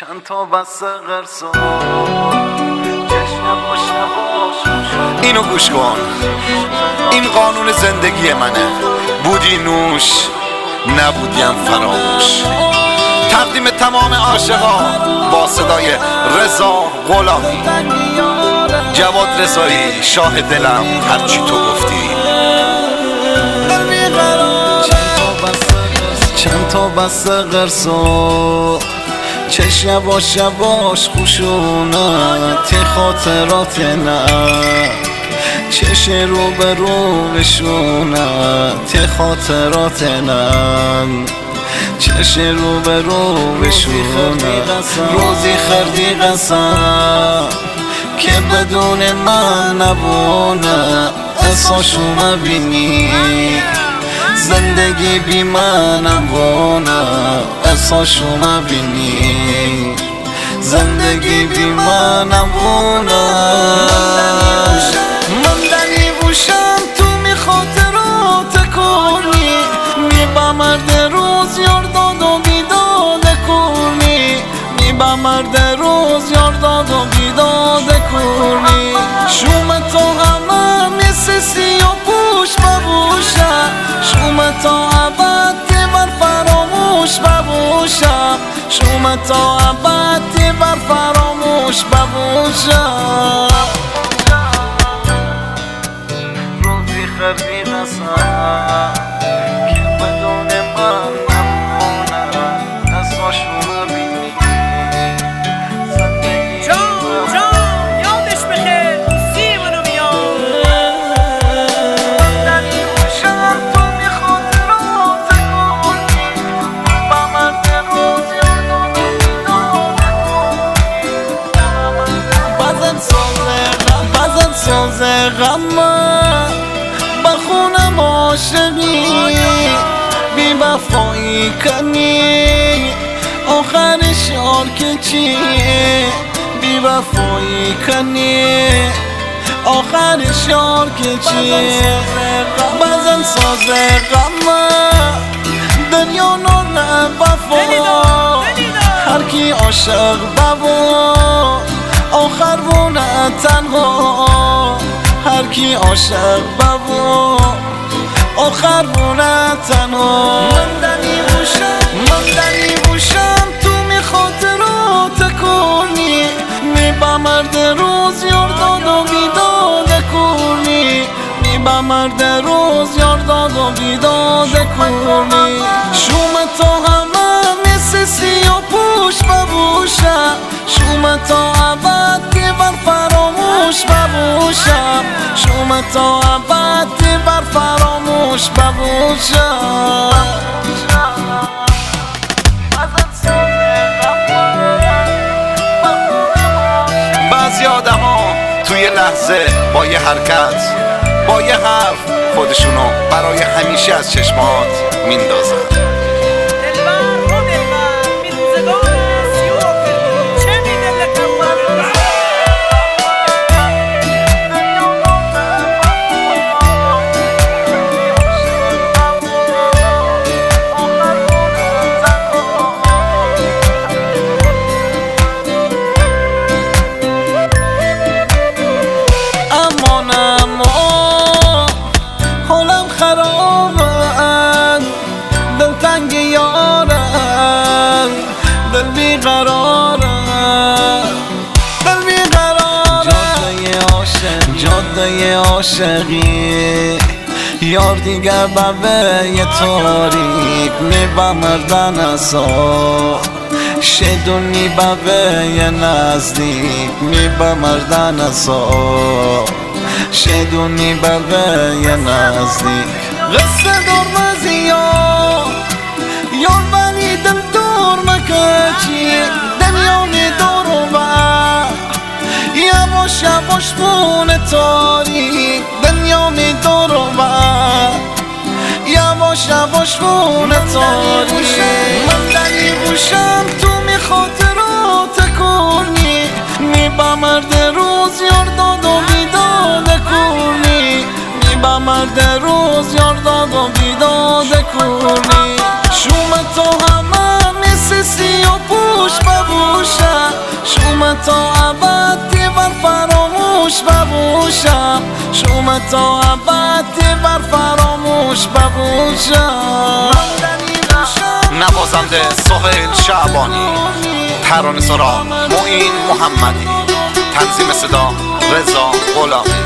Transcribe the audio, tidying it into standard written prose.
چند تا بسته قرصا اینو گوش کن، این قانون زندگی منه. بودی نوش نبودیم فراموش. تقدیم تمام عاشقان با صدای رضا غلامی. جواد رضایی شاه دلم هرچی تو گفتی. چند تا بسته قرصا چش یواش یواش خوشونت خاطرات نه، چش رو به رو بشونت خاطرات نه، چش رو به رو بشونت. روزی خردی قسم که بدون من نبونه، احساشو مبینی زندگی بی من نبونه، احساشو مبینی زندگی بی من نبونه. مندنی بوشم تو می خاطرات کنی، می با مرد روز یار داد و بیداد کنی، می با مرد روز یار داد و بیداد کنی. شوم تو همه مثل سیاه پوش ببوشم، شوم تا ابد بر فراموش ببوشم، شوم تا ابد بر فراموش ببوشم. روزی خردی قسم که بدون من نمونه، احساشو مبینی زندگی جان یادش بخیر سی منو میاد. مندنی بوشم تو می خاطرات کنی، با مرد روز یادم بزن سازه غمه بخونم عاشقی، بی وفایی کنی آخرش یار که چیه، بی وفایی کنی آخرش یار که چیه. بزن سازه غمه دنیا نانه وفا، هر کی عاشق بابا آخر بونه تنها، هر کی عاشق بابا آخر بونه تنها. مندنی بوشم تو می خاطرات کنی، می با مرد روز یار داد و بیداد کنی، می با مرد روز یار داد و بیداد کنی. شوم تو همه مثل سیاه پوش ببوشم، شوم تا ابد بر فراموش ببوشم، شوم تا ابد بر فراموش ببوشم. بعضی آدم ها توی لحظه با یه حرکت با یه حرف خودشونو برای همیشه از چشمات میندازن. حالم خرابه دلتنگ یارم، دل بیقراره جاده عاشقی یار دیگر ببه یه تاریک می بمردن اصا، شدونی ببه یه نزدیک می بمردن اصا، شدونی ببه یه نزدیک. قصه دار مزیا یار بنی دل دور مکچی، دنیا می دور و بر یواش یواش بونه تاریک، دنیا می دور و بر یواش یواش بونه تاریک. مندنی بوشم تو می خاطرات کنی، می با مرد روز یار داد و بیداد کنی، می با مرد روز یار داد و بیداد کنی. شوم تو همه مثل سیاه پوش ببوش تا ابد بر فراموش ببوشم، شوم تا ابد بر فراموش ببوشم. نوازنده سهیل شعبانی، ترانه‌سرا معین محمدی، تنظیم صدا رضا غلامی.